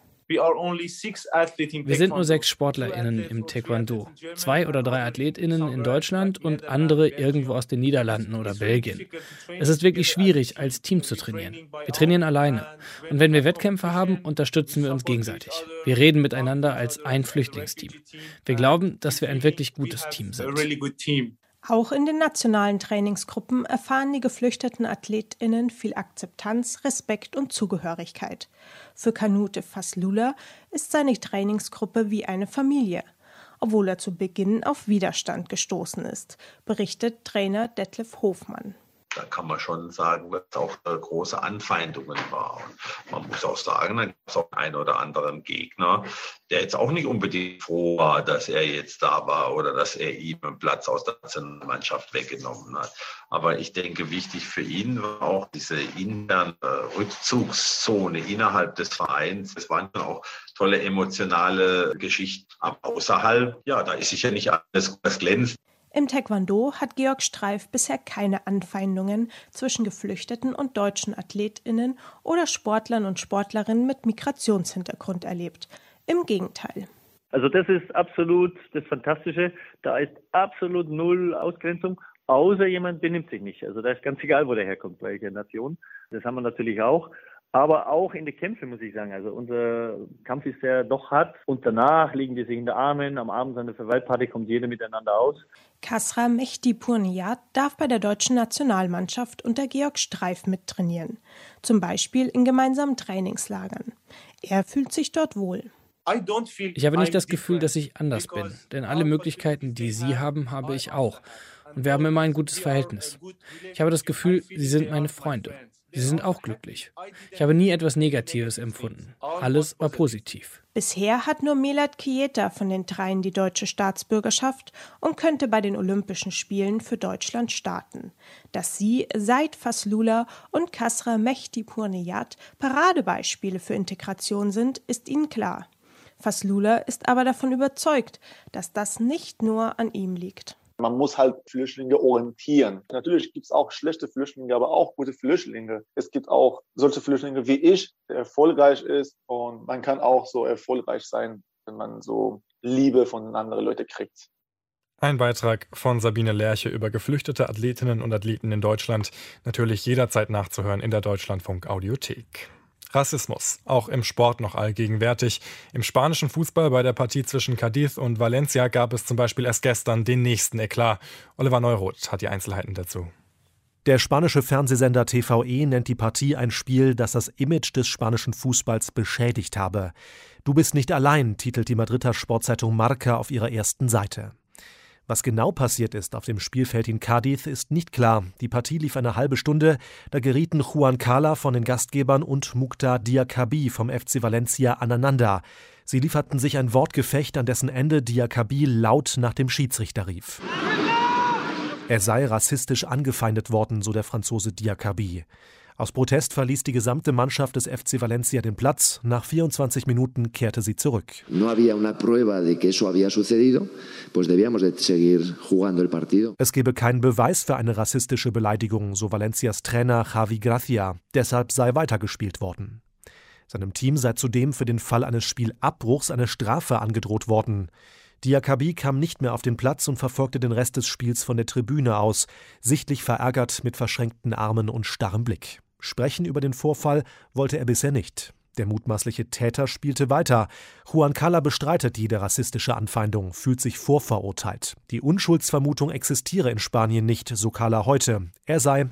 Wir sind nur 6 SportlerInnen im Taekwondo, 2 oder 3 AthletInnen in Deutschland und andere irgendwo aus den Niederlanden oder Belgien. Es ist wirklich schwierig, als Team zu trainieren. Wir trainieren alleine. Und wenn wir Wettkämpfe haben, unterstützen wir uns gegenseitig. Wir reden miteinander als ein Flüchtlingsteam. Wir glauben, dass wir ein wirklich gutes Team sind. Auch in den nationalen Trainingsgruppen erfahren die geflüchteten AthletInnen viel Akzeptanz, Respekt und Zugehörigkeit. Für Kanute Faslula ist seine Trainingsgruppe wie eine Familie, obwohl er zu Beginn auf Widerstand gestoßen ist, berichtet Trainer Detlef Hofmann. Da kann man schon sagen, dass es auch große Anfeindungen war. Und man muss auch sagen, dann gab es auch einen oder anderen Gegner, der jetzt auch nicht unbedingt froh war, dass er jetzt da war oder dass er ihm einen Platz aus der Nationalmannschaft weggenommen hat. Aber ich denke, wichtig für ihn war auch diese interne Rückzugszone innerhalb des Vereins. Es waren auch tolle emotionale Geschichten. Aber außerhalb, ja, da ist sicher nicht alles, was glänzt. Im Taekwondo hat Georg Streif bisher keine Anfeindungen zwischen Geflüchteten und deutschen AthletInnen oder Sportlern und Sportlerinnen mit Migrationshintergrund erlebt. Im Gegenteil. Also das ist absolut das Fantastische. Da ist absolut null Ausgrenzung, außer jemand benimmt sich nicht. Also da ist ganz egal, wo der herkommt, welche Nation. Das haben wir natürlich auch. Aber auch in den Kämpfen, muss ich sagen. Also unser Kampf ist ja doch hart. Und danach liegen die sich in den Armen. Am Abend an der Verweilparty kommt jeder miteinander aus. Kasra Mehdipur Niyat darf bei der deutschen Nationalmannschaft unter Georg Streif mittrainieren. Zum Beispiel in gemeinsamen Trainingslagern. Er fühlt sich dort wohl. Ich habe nicht das Gefühl, dass ich anders bin. Denn alle Möglichkeiten, die Sie haben, habe ich auch. Und wir haben immer ein gutes Verhältnis. Ich habe das Gefühl, Sie sind meine Freunde. Sie sind auch glücklich. Ich habe nie etwas Negatives empfunden. Alles war positiv. Bisher hat nur Melat Kieta von den dreien die deutsche Staatsbürgerschaft und könnte bei den Olympischen Spielen für Deutschland starten. Dass sie, Said Faslula und Kasra Mehdi-Purniyat Paradebeispiele für Integration sind, ist ihnen klar. Faslula ist aber davon überzeugt, dass das nicht nur an ihm liegt. Man muss halt Flüchtlinge orientieren. Natürlich gibt es auch schlechte Flüchtlinge, aber auch gute Flüchtlinge. Es gibt auch solche Flüchtlinge wie ich, der erfolgreich ist. Und man kann auch so erfolgreich sein, wenn man so Liebe von anderen Leuten kriegt. Ein Beitrag von Sabine Lerche über geflüchtete Athletinnen und Athleten in Deutschland. Natürlich jederzeit nachzuhören in der Deutschlandfunk-Audiothek. Rassismus, auch im Sport noch allgegenwärtig. Im spanischen Fußball bei der Partie zwischen Cádiz und Valencia gab es zum Beispiel erst gestern den nächsten Eklat. Oliver Neuroth hat die Einzelheiten dazu. Der spanische Fernsehsender TVE nennt die Partie ein Spiel, das das Image des spanischen Fußballs beschädigt habe. Du bist nicht allein, titelt die Madrider Sportzeitung Marca auf ihrer ersten Seite. Was genau passiert ist auf dem Spielfeld in Cádiz, ist nicht klar. Die Partie lief eine halbe Stunde, da gerieten Juan Cala von den Gastgebern und Mukhtar Diakhaby vom FC Valencia aneinander. Sie lieferten sich ein Wortgefecht, an dessen Ende Diakhaby laut nach dem Schiedsrichter rief. Er sei rassistisch angefeindet worden, so der Franzose Diakhaby. Aus Protest verließ die gesamte Mannschaft des FC Valencia den Platz. Nach 24 Minuten kehrte sie zurück. Es gebe keinen Beweis für eine rassistische Beleidigung, so Valencias Trainer Javi Gracia. Deshalb sei weitergespielt worden. Seinem Team sei zudem für den Fall eines Spielabbruchs eine Strafe angedroht worden. Diakhaby kam nicht mehr auf den Platz und verfolgte den Rest des Spiels von der Tribüne aus, sichtlich verärgert mit verschränkten Armen und starrem Blick. Sprechen über den Vorfall wollte er bisher nicht. Der mutmaßliche Täter spielte weiter. Juan Cala bestreitet jede rassistische Anfeindung, fühlt sich vorverurteilt. Die Unschuldsvermutung existiere in Spanien nicht, so Cala heute. Er sei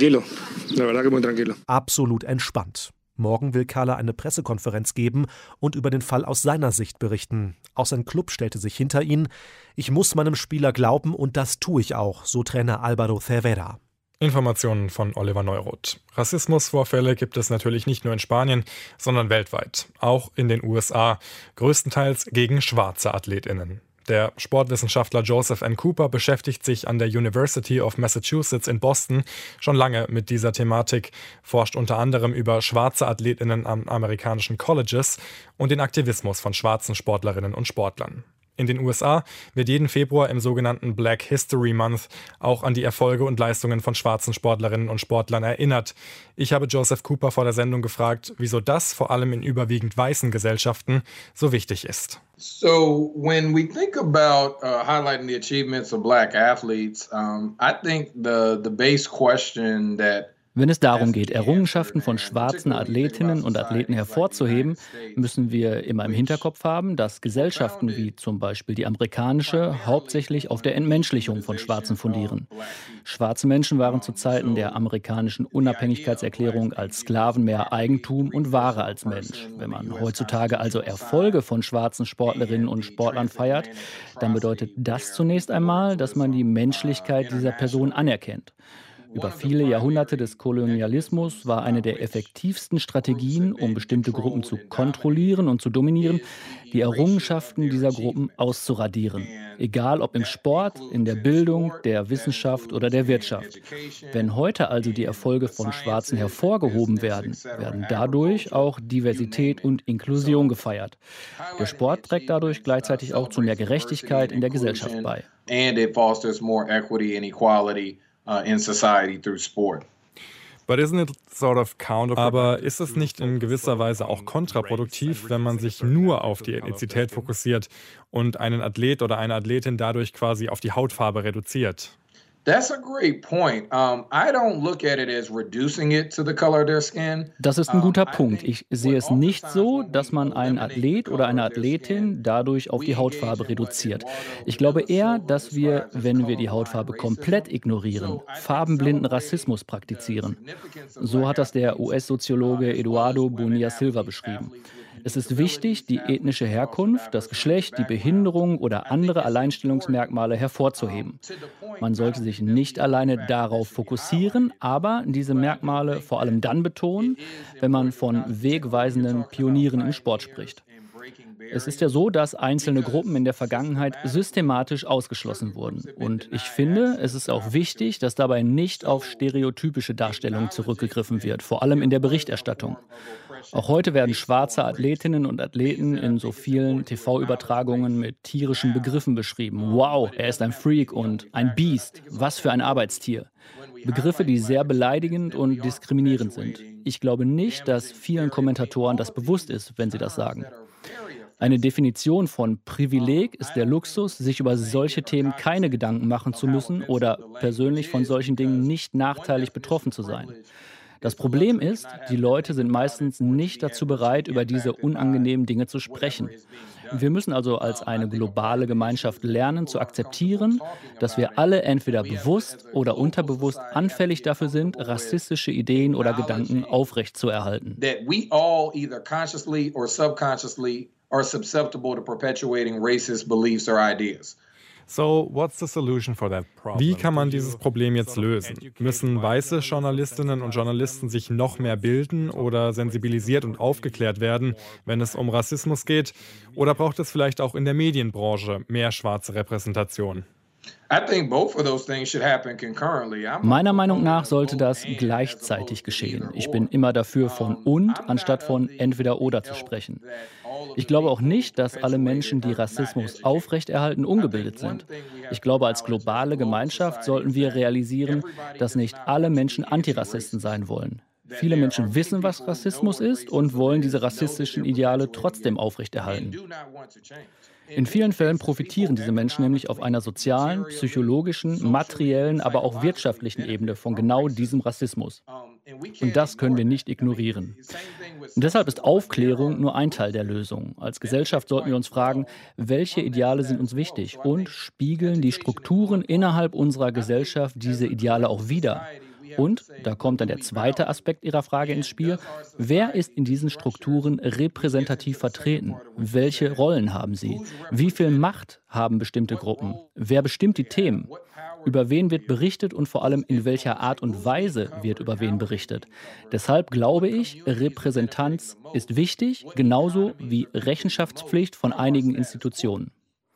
absolut entspannt. Morgen will Cala eine Pressekonferenz geben und über den Fall aus seiner Sicht berichten. Auch sein Club stellte sich hinter ihn. Ich muss meinem Spieler glauben und das tue ich auch, so Trainer Álvaro Cervera. Informationen von Oliver Neuroth. Rassismusvorfälle gibt es natürlich nicht nur in Spanien, sondern weltweit. Auch in den USA. Größtenteils gegen schwarze AthletInnen. Der Sportwissenschaftler Joseph N. Cooper beschäftigt sich an der University of Massachusetts in Boston schon lange mit dieser Thematik, forscht unter anderem über schwarze AthletInnen an amerikanischen Colleges und den Aktivismus von schwarzen Sportlerinnen und Sportlern. In den USA wird jeden Februar im sogenannten Black History Month auch an die Erfolge und Leistungen von schwarzen Sportlerinnen und Sportlern erinnert. Ich habe Joseph Cooper vor der Sendung gefragt, wieso das vor allem in überwiegend weißen Gesellschaften so wichtig ist. So when we think about highlighting the achievements of black athletes, I think the base question that Wenn es darum geht, Errungenschaften von schwarzen Athletinnen und Athleten hervorzuheben, müssen wir immer im Hinterkopf haben, dass Gesellschaften wie zum Beispiel die amerikanische hauptsächlich auf der Entmenschlichung von Schwarzen fundieren. Schwarze Menschen waren zu Zeiten der amerikanischen Unabhängigkeitserklärung als Sklaven mehr Eigentum und Ware als Mensch. Wenn man heutzutage also Erfolge von schwarzen Sportlerinnen und Sportlern feiert, dann bedeutet das zunächst einmal, dass man die Menschlichkeit dieser Person anerkennt. Über viele Jahrhunderte des Kolonialismus war eine der effektivsten Strategien, um bestimmte Gruppen zu kontrollieren und zu dominieren, die Errungenschaften dieser Gruppen auszuradieren. Egal ob im Sport, in der Bildung, der Wissenschaft oder der Wirtschaft. Wenn heute also die Erfolge von Schwarzen hervorgehoben werden, werden dadurch auch Diversität und Inklusion gefeiert. Der Sport trägt dadurch gleichzeitig auch zu mehr Gerechtigkeit in der Gesellschaft bei. In society through sport. Aber ist es nicht in gewisser Weise auch kontraproduktiv, wenn man sich nur auf die Ethnizität fokussiert und einen Athlet oder eine Athletin dadurch quasi auf die Hautfarbe reduziert? That's a great point. I don't look at it as reducing it to the color of their skin. Das ist ein guter Punkt. Ich sehe es nicht so, dass man einen Athlet oder eine Athletin dadurch auf die Hautfarbe reduziert. Ich glaube eher, dass wir, wenn wir die Hautfarbe komplett ignorieren, farbenblinden Rassismus praktizieren. So hat das der US-Soziologe Eduardo Bonilla Silva beschrieben. Es ist wichtig, die ethnische Herkunft, das Geschlecht, die Behinderung oder andere Alleinstellungsmerkmale hervorzuheben. Man sollte sich nicht alleine darauf fokussieren, aber diese Merkmale vor allem dann betonen, wenn man von wegweisenden Pionieren im Sport spricht. Es ist ja so, dass einzelne Gruppen in der Vergangenheit systematisch ausgeschlossen wurden. Und ich finde, es ist auch wichtig, dass dabei nicht auf stereotypische Darstellungen zurückgegriffen wird, vor allem in der Berichterstattung. Auch heute werden schwarze Athletinnen und Athleten in so vielen TV-Übertragungen mit tierischen Begriffen beschrieben. Wow, er ist ein Freak und ein Biest. Was für ein Arbeitstier. Begriffe, die sehr beleidigend und diskriminierend sind. Ich glaube nicht, dass vielen Kommentatoren das bewusst ist, wenn sie das sagen. Eine Definition von Privileg ist der Luxus, sich über solche Themen keine Gedanken machen zu müssen oder persönlich von solchen Dingen nicht nachteilig betroffen zu sein. Das Problem ist, die Leute sind meistens nicht dazu bereit, über diese unangenehmen Dinge zu sprechen. Wir müssen also als eine globale Gemeinschaft lernen, zu akzeptieren, dass wir alle entweder bewusst oder unterbewusst anfällig dafür sind, rassistische Ideen oder Gedanken aufrechtzuerhalten. Are susceptible to perpetuating racist beliefs or ideas. So, what's the solution for that problem? Wie kann man dieses Problem jetzt lösen? Müssen weiße Journalistinnen und Journalisten sich noch mehr bilden oder sensibilisiert und aufgeklärt werden, wenn es um Rassismus geht? Oder braucht es vielleicht auch in der Medienbranche mehr schwarze Repräsentation? Meiner Meinung nach sollte das gleichzeitig geschehen. Ich bin immer dafür, von und anstatt von entweder oder zu sprechen. Ich glaube auch nicht, dass alle Menschen, die Rassismus aufrechterhalten, ungebildet sind. Ich glaube, als globale Gemeinschaft sollten wir realisieren, dass nicht alle Menschen Antirassisten sein wollen. Viele Menschen wissen, was Rassismus ist und wollen diese rassistischen Ideale trotzdem aufrechterhalten. In vielen Fällen profitieren diese Menschen nämlich auf einer sozialen, psychologischen, materiellen, aber auch wirtschaftlichen Ebene von genau diesem Rassismus. Und das können wir nicht ignorieren. Und deshalb ist Aufklärung nur ein Teil der Lösung. Als Gesellschaft sollten wir uns fragen, welche Ideale sind uns wichtig und spiegeln die Strukturen innerhalb unserer Gesellschaft diese Ideale auch wider? Und, da kommt dann der zweite Aspekt Ihrer Frage ins Spiel, wer ist in diesen Strukturen repräsentativ vertreten? Welche Rollen haben sie? Wie viel Macht haben bestimmte Gruppen? Wer bestimmt die Themen? Über wen wird berichtet und vor allem in welcher Art und Weise wird über wen berichtet? Deshalb glaube ich, Repräsentanz ist wichtig, genauso wie Rechenschaftspflicht von einigen Institutionen.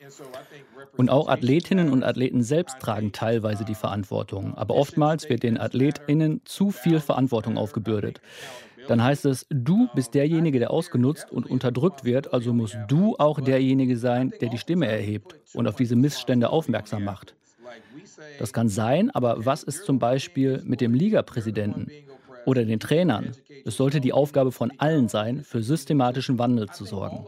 Und auch Athletinnen und Athleten selbst tragen teilweise die Verantwortung. Aber oftmals wird den AthletInnen zu viel Verantwortung aufgebürdet. Dann heißt es, du bist derjenige, der ausgenutzt und unterdrückt wird, also musst du auch derjenige sein, der die Stimme erhebt und auf diese Missstände aufmerksam macht. Das kann sein, aber was ist zum Beispiel mit dem Ligapräsidenten oder den Trainern? Es sollte die Aufgabe von allen sein, für systematischen Wandel zu sorgen.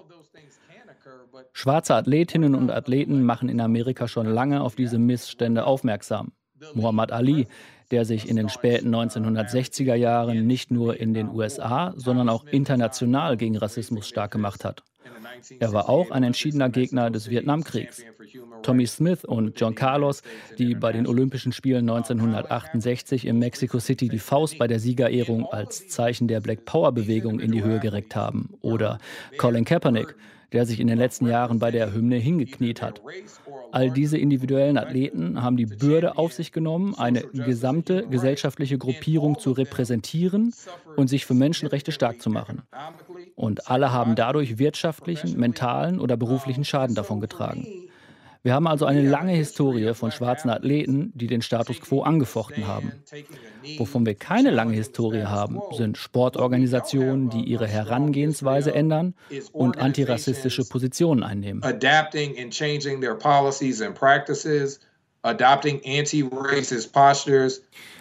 Schwarze Athletinnen und Athleten machen in Amerika schon lange auf diese Missstände aufmerksam. Muhammad Ali, der sich in den späten 1960er Jahren nicht nur in den USA, sondern auch international gegen Rassismus stark gemacht hat. Er war auch ein entschiedener Gegner des Vietnamkriegs. Tommy Smith und John Carlos, die bei den Olympischen Spielen 1968 in Mexico City die Faust bei der Siegerehrung als Zeichen der Black Power-Bewegung in die Höhe gereckt haben. Oder Colin Kaepernick, der sich in den letzten Jahren bei der Hymne hingekniet hat. All diese individuellen Athleten haben die Bürde auf sich genommen, eine gesamte gesellschaftliche Gruppierung zu repräsentieren und sich für Menschenrechte stark zu machen. Und alle haben dadurch wirtschaftlichen, mentalen oder beruflichen Schaden davongetragen. Wir haben also eine lange Historie von schwarzen Athleten, die den Status quo angefochten haben. Wovon wir keine lange Historie haben, sind Sportorganisationen, die ihre Herangehensweise ändern und antirassistische Positionen einnehmen. Adapting and changing their policies and practices, adopting anti-racist postures.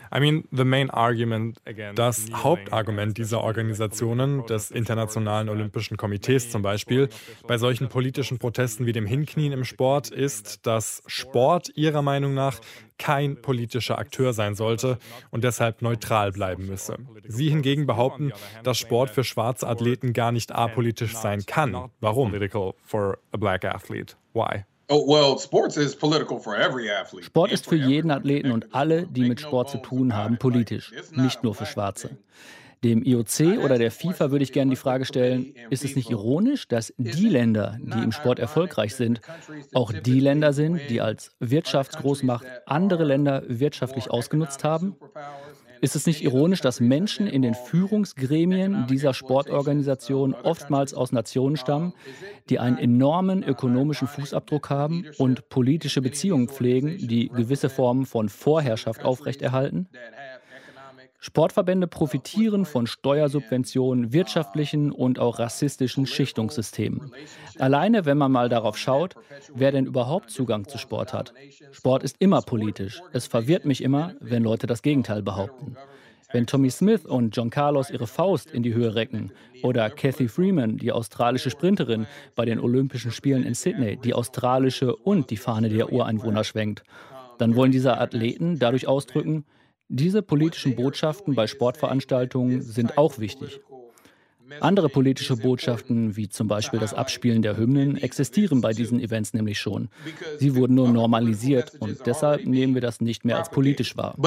Das Hauptargument dieser Organisationen, des Internationalen Olympischen Komitees zum Beispiel, bei solchen politischen Protesten wie dem Hinknien im Sport ist, dass Sport ihrer Meinung nach kein politischer Akteur sein sollte und deshalb neutral bleiben müsse. Sie hingegen behaupten, dass Sport für schwarze Athleten gar nicht apolitisch sein kann. Warum? For a black athlete. Why? Sport ist für jeden Athleten und alle, die mit Sport zu tun haben, politisch, nicht nur für Schwarze. Dem IOC oder der FIFA würde ich gerne die Frage stellen, ist es nicht ironisch, dass die Länder, die im Sport erfolgreich sind, auch die Länder sind, die als Wirtschaftsgroßmacht andere Länder wirtschaftlich ausgenutzt haben? Ist es nicht ironisch, dass Menschen in den Führungsgremien dieser Sportorganisation oftmals aus Nationen stammen, die einen enormen ökonomischen Fußabdruck haben und politische Beziehungen pflegen, die gewisse Formen von Vorherrschaft aufrechterhalten? Sportverbände profitieren von Steuersubventionen, wirtschaftlichen und auch rassistischen Schichtungssystemen. Alleine, wenn man mal darauf schaut, wer denn überhaupt Zugang zu Sport hat. Sport ist immer politisch. Es verwirrt mich immer, wenn Leute das Gegenteil behaupten. Wenn Tommy Smith und John Carlos ihre Faust in die Höhe recken oder Cathy Freeman, die australische Sprinterin bei den Olympischen Spielen in Sydney, die australische und die Fahne der Ureinwohner schwenkt, dann wollen diese Athleten dadurch ausdrücken, diese politischen Botschaften bei Sportveranstaltungen sind auch wichtig. Andere politische Botschaften, wie zum Beispiel das Abspielen der Hymnen, existieren bei diesen Events nämlich schon. Sie wurden nur normalisiert und deshalb nehmen wir das nicht mehr als politisch wahr.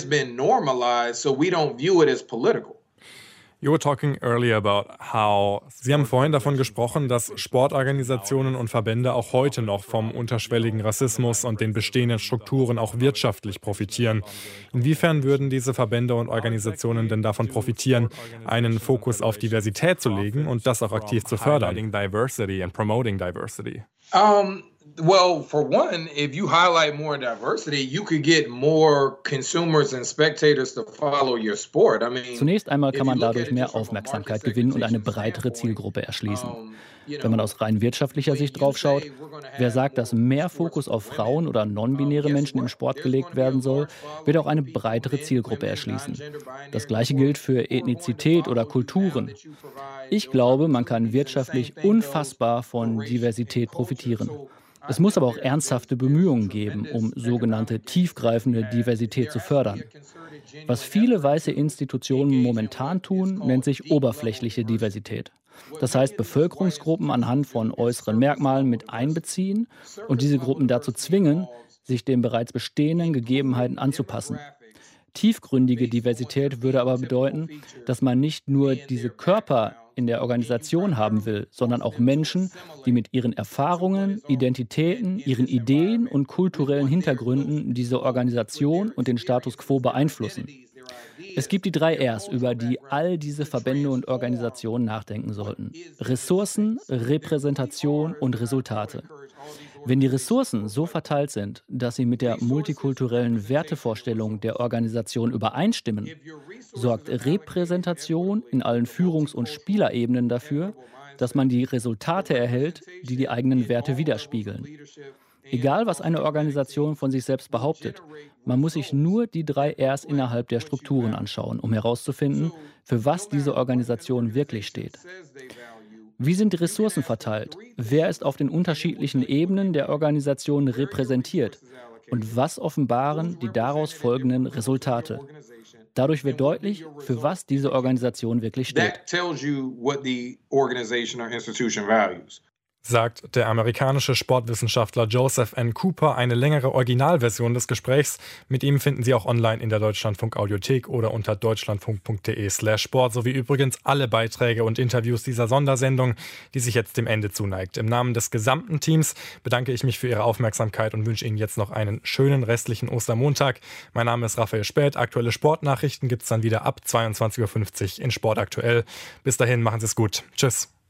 You were talking earlier about how Sie haben vorhin davon gesprochen, dass Sportorganisationen und Verbände auch heute noch vom unterschwelligen Rassismus und den bestehenden Strukturen auch wirtschaftlich profitieren. Inwiefern würden diese Verbände und Organisationen denn davon profitieren, einen Fokus auf Diversität zu legen und das auch aktiv zu fördern? Diversity and promoting diversity. Well, for one, if you highlight more diversity, you could get more consumers and spectators to follow your sport. Zunächst einmal kann man dadurch mehr Aufmerksamkeit gewinnen und eine breitere Zielgruppe erschließen. Wenn man aus rein wirtschaftlicher Sicht draufschaut, wer sagt, dass mehr Fokus auf Frauen oder non-binäre Menschen im Sport gelegt werden soll, wird auch eine breitere Zielgruppe erschließen. Das Gleiche gilt für Ethnizität oder Kulturen. Ich glaube, man kann wirtschaftlich unfassbar von Diversität profitieren. Es muss aber auch ernsthafte Bemühungen geben, um sogenannte tiefgreifende Diversität zu fördern. Was viele weiße Institutionen momentan tun, nennt sich oberflächliche Diversität. Das heißt, Bevölkerungsgruppen anhand von äußeren Merkmalen mit einbeziehen und diese Gruppen dazu zwingen, sich den bereits bestehenden Gegebenheiten anzupassen. Tiefgründige Diversität würde aber bedeuten, dass man nicht nur diese Körper in der Organisation haben will, sondern auch Menschen, die mit ihren Erfahrungen, Identitäten, ihren Ideen und kulturellen Hintergründen diese Organisation und den Status quo beeinflussen. Es gibt die 3 Rs, über die all diese Verbände und Organisationen nachdenken sollten. Ressourcen, Repräsentation und Resultate. Wenn die Ressourcen so verteilt sind, dass sie mit der multikulturellen Wertevorstellung der Organisation übereinstimmen, sorgt Repräsentation in allen Führungs- und Spielerebenen dafür, dass man die Resultate erhält, die die eigenen Werte widerspiegeln. Egal, was eine Organisation von sich selbst behauptet, man muss sich nur die 3 Rs innerhalb der Strukturen anschauen, um herauszufinden, für was diese Organisation wirklich steht. Wie sind die Ressourcen verteilt? Wer ist auf den unterschiedlichen Ebenen der Organisation repräsentiert? Und was offenbaren die daraus folgenden Resultate? Dadurch wird deutlich, für was diese Organisation wirklich steht. Sagt der amerikanische Sportwissenschaftler Joseph N. Cooper. Eine längere Originalversion des Gesprächs mit ihm finden Sie auch online in der Deutschlandfunk-Audiothek oder unter deutschlandfunk.de/sport, sowie übrigens alle Beiträge und Interviews dieser Sondersendung, die sich jetzt dem Ende zuneigt. Im Namen des gesamten Teams bedanke ich mich für Ihre Aufmerksamkeit und wünsche Ihnen jetzt noch einen schönen restlichen Ostermontag. Mein Name ist Raphael Späth. Aktuelle Sportnachrichten gibt es dann wieder ab 22:50 Uhr in Sport aktuell. Bis dahin, machen Sie es gut. Tschüss.